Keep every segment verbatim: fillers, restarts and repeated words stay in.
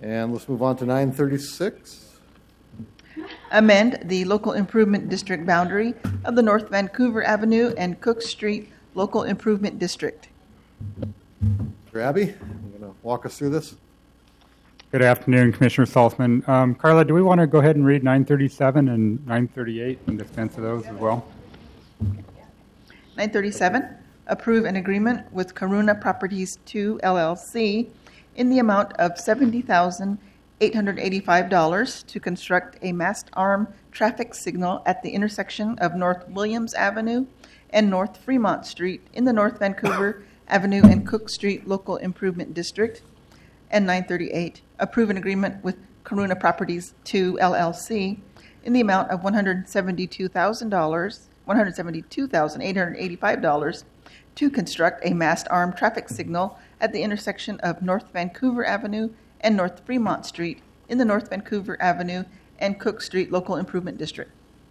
And let's move on to nine thirty-six. Amend the local improvement district boundary of the North Vancouver Avenue and Cook Street Local Improvement District. Mister Abbey, you're going to walk us through this? Good afternoon, Commissioner Saltzman. Um, Carla, do we want to go ahead and read nine thirty-seven and nine thirty-eight and dispense of those as well? nine thirty-seven, approve an agreement with Karuna Properties two, L L C in the amount of seventy thousand eight hundred eighty-five dollars to construct a mast arm traffic signal at the intersection of North Williams Avenue and North Fremont Street in the North Vancouver Avenue and Cook Street Local Improvement District. And nine thirty-eight, approve an agreement with Karuna Properties two, L L C in the amount of one hundred seventy-two thousand dollars, one hundred seventy-two thousand eight hundred eighty-five dollars to construct a mast arm traffic signal at the intersection of North Vancouver Avenue and North Fremont Street in the North Vancouver Avenue and Cook Street Local Improvement District.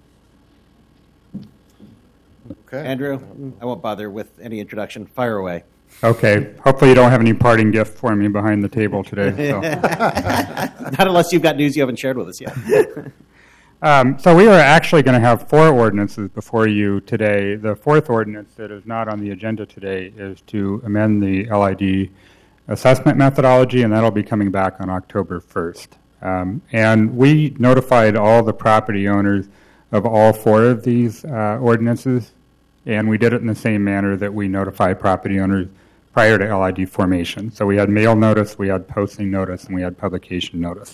Okay. Andrew, I won't bother with any introduction. Fire away. Okay. Hopefully you don't have any parting gift for me behind the table today. So. Not unless you've got news you haven't shared with us yet. Um, so we are actually going to have four ordinances before you today. The fourth ordinance that is not on the agenda today is to amend the L I D assessment methodology, and that'll be coming back on October first. Um, and we notified all the property owners of all four of these uh, ordinances, and we did it in the same manner that we notify property owners prior to L I D formation. So we had mail notice, we had posting notice, and we had publication notice.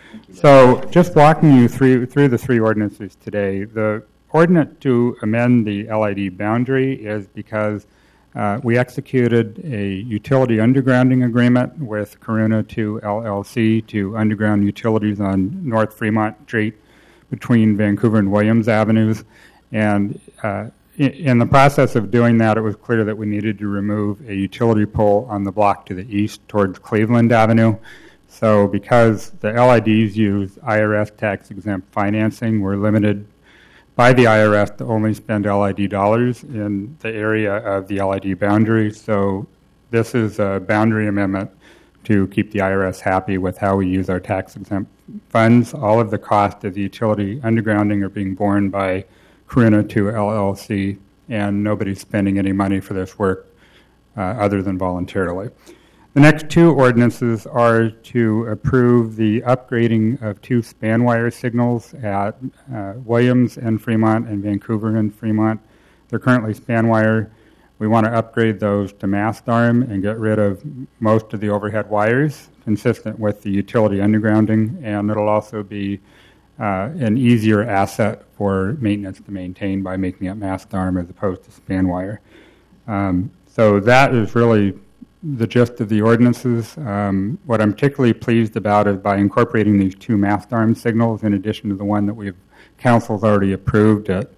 So just walking you through through the three ordinances today, the ordinance to amend the L I D boundary is because uh, we executed a utility undergrounding agreement with Karuna two L L C to underground utilities on North Fremont Street between Vancouver and Williams Avenues. And uh, in, in the process of doing that, it was clear that we needed to remove a utility pole on the block to the east towards Cleveland Avenue. So because the L I Ds use I R S tax-exempt financing, we're limited by the I R S to only spend L I D dollars in the area of the L I D boundary. So this is a boundary amendment to keep the I R S happy with how we use our tax-exempt funds. All of the cost of the utility undergrounding are being borne by Karuna two L L C, and nobody's spending any money for this work uh, other than voluntarily. The next two ordinances are to approve the upgrading of two span wire signals at uh, Williams and Fremont and Vancouver and Fremont. They're currently span wire. We want to upgrade those to mast arm and get rid of most of the overhead wires, consistent with the utility undergrounding, and it'll also be uh, an easier asset for maintenance to maintain by making it mast arm as opposed to span wire. Um, so that is really the gist of the ordinances. Um, what I'm particularly pleased about is by incorporating these two mast arm signals in addition to the one that we've council's already approved at,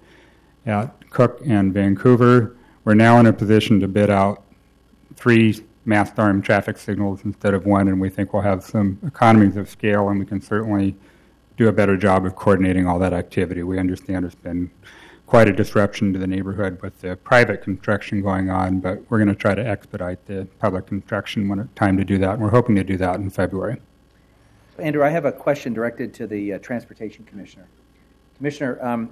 at Cook and Vancouver, we're now in a position to bid out three mast arm traffic signals instead of one, and we think we'll have some economies of scale, and we can certainly do a better job of coordinating all that activity. We understand there's been quite a disruption to the neighborhood with the private construction going on, but we're going to try to expedite the public construction when it's time to do that, and we're hoping to do that in February. Andrew, I have a question directed to the uh, Transportation Commissioner. Commissioner, um,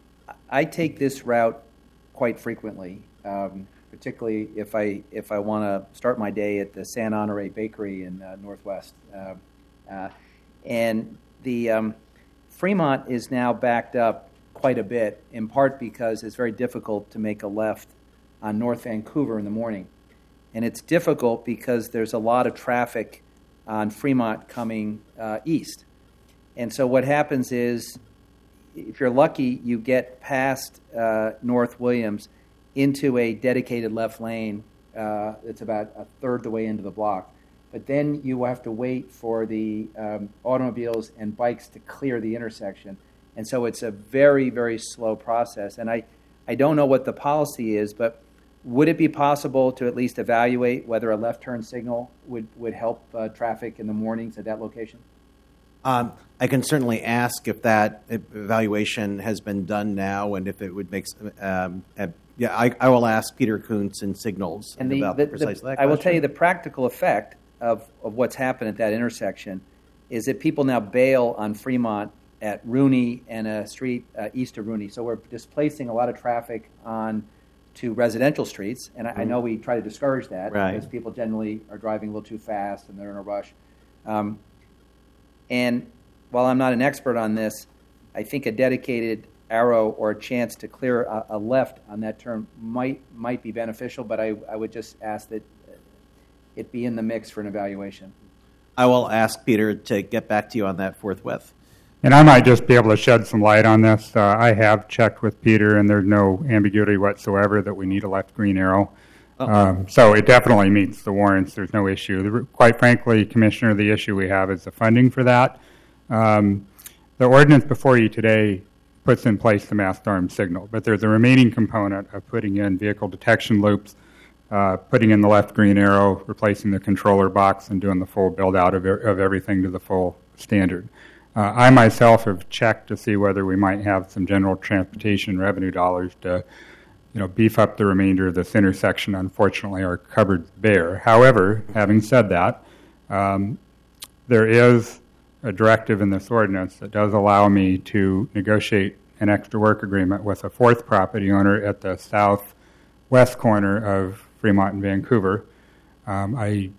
I take this route quite frequently, um, particularly if I if I want to start my day at the San Honore Bakery in uh, Northwest. Uh, uh, and the um, Fremont is now backed up quite a bit, in part because it's very difficult to make a left on North Vancouver in the morning. And it's difficult because there's a lot of traffic on Fremont coming uh, east. And so what happens is, if you're lucky, you get past uh, North Williams into a dedicated left lane. Uh, it's about a third the way into the block. But then you have to wait for the um, automobiles and bikes to clear the intersection. And so it's a very, very slow process. And I, I don't know what the policy is, but would it be possible to at least evaluate whether a left turn signal would, would help uh, traffic in the mornings at that location? Um, I can certainly ask if that evaluation has been done now and if it would make um, uh, yeah, I, I will ask Peter Kuntz in Signals and the, about the, precisely the, that I will question. tell you the practical effect of, of what's happened at that intersection is that people now bail on Fremont at Rooney and a street uh, east of Rooney. So we're displacing a lot of traffic on to residential streets, and I, I know we try to discourage that Right. because people generally are driving a little too fast and they're in a rush. Um, and while I'm not an expert on this, I think a dedicated arrow or a chance to clear a, a left on that turn might might be beneficial, but I, I would just ask that it be in the mix for an evaluation. I will ask Peter to get back to you on that forthwith. And I might just be able to shed some light on this. Uh, I have checked with Peter, and there's no ambiguity whatsoever that we need a left green arrow. Um, so it definitely meets the warrants. There's no issue. The, quite frankly, Commissioner, the issue we have is the funding for that. Um, the ordinance before you today puts in place the masked arm signal, but there's a remaining component of putting in vehicle detection loops, uh, putting in the left green arrow, replacing the controller box, and doing the full build-out of, of everything to the full standard. Uh, I myself have checked to see whether we might have some general transportation revenue dollars to, you know, beef up the remainder of this intersection. Unfortunately, our cupboard's bare. However, having said that, um, there is a directive in this ordinance that does allow me to negotiate an extra work agreement with a fourth property owner at the southwest corner of Fremont and Vancouver. Um, I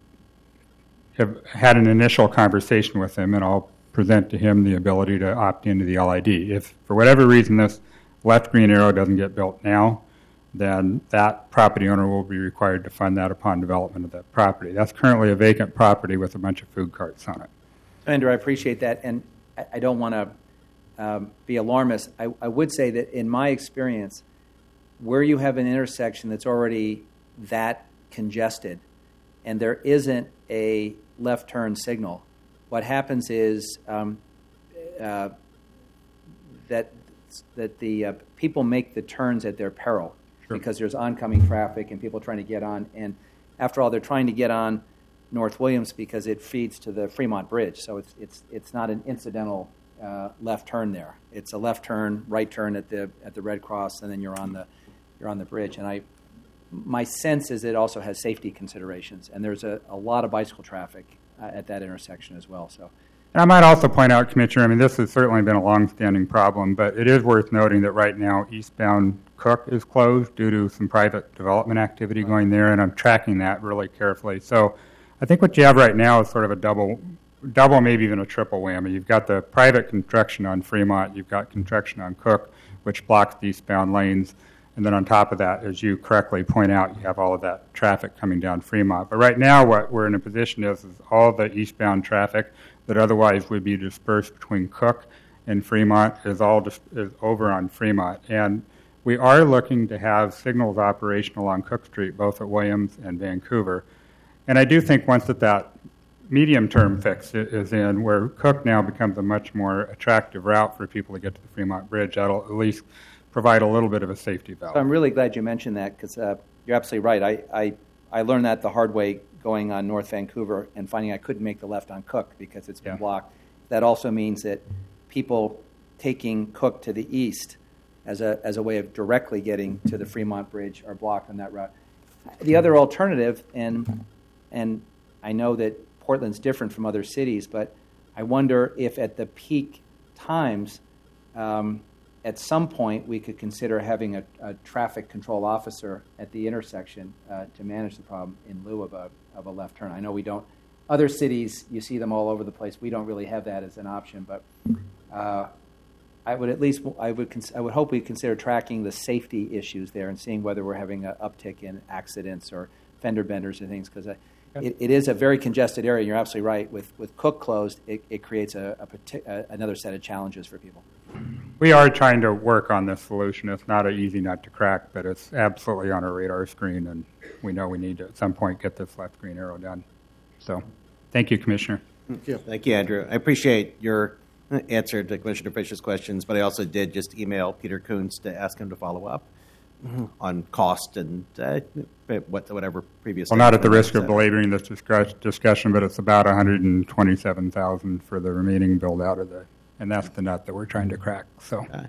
have had an initial conversation with him, and I'll present to him the ability to opt into the L I D. If, for whatever reason, this left green arrow doesn't get built now, then that property owner will be required to fund that upon development of that property. That's currently a vacant property with a bunch of food carts on it. Andrew, I appreciate that, and I, I don't want to um, be alarmist. I, I would say that in my experience, where you have an intersection that's already that congested and there isn't a left turn signal, what happens is um, uh, that that the uh, people make the turns at their peril Sure. because there's oncoming traffic and people trying to get on. And after all, they're trying to get on North Williams because it feeds to the Fremont Bridge. So it's it's it's not an incidental uh, left turn there. It's a left turn, right turn at the at the Red Cross, and then you're on the you're on the bridge. And I, my sense is it also has safety considerations, and there's a, a lot of bicycle traffic uh, at that intersection as well. So. And I might also point out, Commissioner, I mean, this has certainly been a long-standing problem, but it is worth noting that right now eastbound Cook is closed due to some private development activity going there, and I'm tracking that really carefully. So I think what you have right now is sort of a double, double, maybe even a triple whammy. You've got the private construction on Fremont, you've got construction on Cook, which blocks the eastbound lanes, and then on top of that, as you correctly point out, you have all of that traffic coming down Fremont. But right now what we're in a position is, is all the eastbound traffic that otherwise would be dispersed between Cook and Fremont is all dis- is over on Fremont. And we are looking to have signals operational on Cook Street, both at Williams and Vancouver. And I do think once that that medium-term fix is in, where Cook now becomes a much more attractive route for people to get to the Fremont Bridge, that'll at least provide a little bit of a safety valve. So I'm really glad you mentioned that because uh, you're absolutely right. I, I, I learned that the hard way going on North Vancouver and finding I couldn't make the left on Cook because it's been Yeah. blocked. That also means that people taking Cook to the east as a as a way of directly getting to the Fremont Bridge are blocked on that route. The other alternative, and and I know that Portland's different from other cities, but I wonder if at the peak times, um, at some point we could consider having a, a traffic control officer at the intersection uh, to manage the problem in lieu of a of a left turn. I know we don't. Other cities, you see them all over the place. We don't really have that as an option, but uh, I would at least I would cons- I would hope we consider tracking the safety issues there and seeing whether we're having an uptick in accidents or fender benders and things because it, it is a very congested area. You're absolutely right. With with Cook closed, it, it creates a, a, partic- a another set of challenges for people. We are trying to work on this solution. It's not an easy nut to crack, but it's absolutely on our radar screen, and we know we need to at some point get this left green arrow done. So thank you, Commissioner. Thank you. Thank you, Andrew. I appreciate your answer to Commissioner Fish's questions, but I also did just email Peter Coons to ask him to follow up on cost and uh, what, whatever previous. Well, not at the risk of belaboring this discuss- discussion, but it's about one hundred twenty-seven thousand dollars for the remaining build out of the, and that's the nut that we're trying to crack. So, Okay.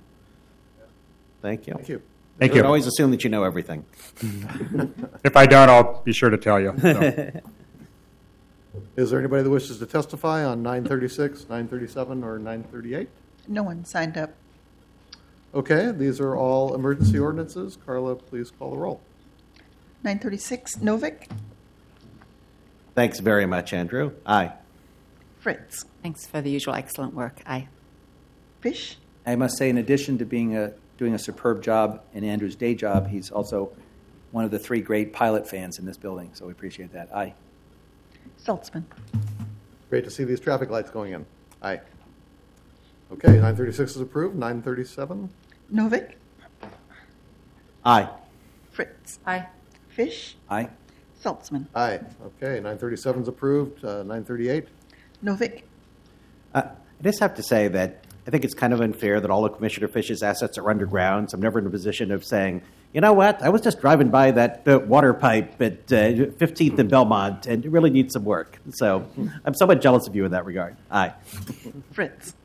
Thank you. Thank you. thank I you. always assume that you know everything. If I don't, I'll be sure to tell you. So. Okay. Thank you. Thank you. I always assume that you know everything. If I don't, I'll be sure to tell you. So. Thank you. Thank you. Okay. If I don't, I'll be sure to tell you. So. Is there anybody that wishes to testify on nine thirty-six, nine thirty-seven, or nine thirty-eight? No one signed up. Okay, these are all emergency ordinances. Carla, please call the roll. nine thirty-six, Novick. Thanks very much, Andrew. Aye. Fritz. Thanks for the usual excellent work. Aye. Fish. I must say, in addition to being a, doing a superb job in Andrew's day job, he's also one of the three great pilot fans in this building, so we appreciate that. Aye. Saltzman. Great to see these traffic lights going in. Aye. Okay, nine thirty-six is approved. nine thirty-seven. Novick. Aye. Fritz. Aye. Fish. Aye. Saltzman. Aye. Okay, nine thirty-seven is approved. Uh, nine thirty-eight. Novick. Uh, I just have to say that I think it's kind of unfair that all of Commissioner Fish's assets are underground, so I'm never in a position of saying, you know what, I was just driving by that uh, water pipe at uh, fifteenth and Belmont, and it really needs some work. So I'm somewhat jealous of you in that regard. Aye. Fritz.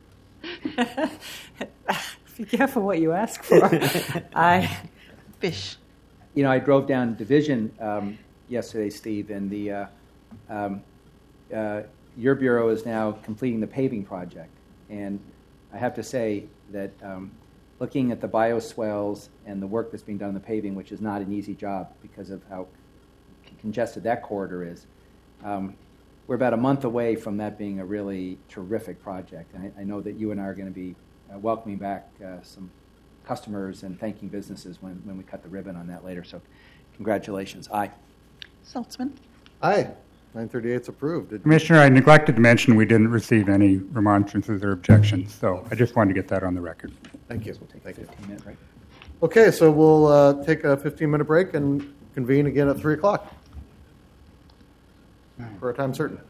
Be careful what you ask for. Aye. Fish. You know, I drove down Division um, yesterday, Steve, and the uh, um, uh, your bureau is now completing the paving project. And I have to say that um, looking at the bioswales and the work that's being done on the paving, which is not an easy job because of how congested that corridor is, um, we're about a month away from that being a really terrific project. And I, I know that you and I are going to be uh, welcoming back uh, some customers and thanking businesses when, when we cut the ribbon on that later. So congratulations. Aye. Saltzman. Aye. nine thirty-eight is approved. Did- Commissioner, I neglected to mention we didn't receive any remonstrances or objections, so I just wanted to get that on the record. Thank you. We'll take Thank a you. fifteen minute break. Okay, so we'll uh, take a fifteen-minute break and convene again at three o'clock for a time certain.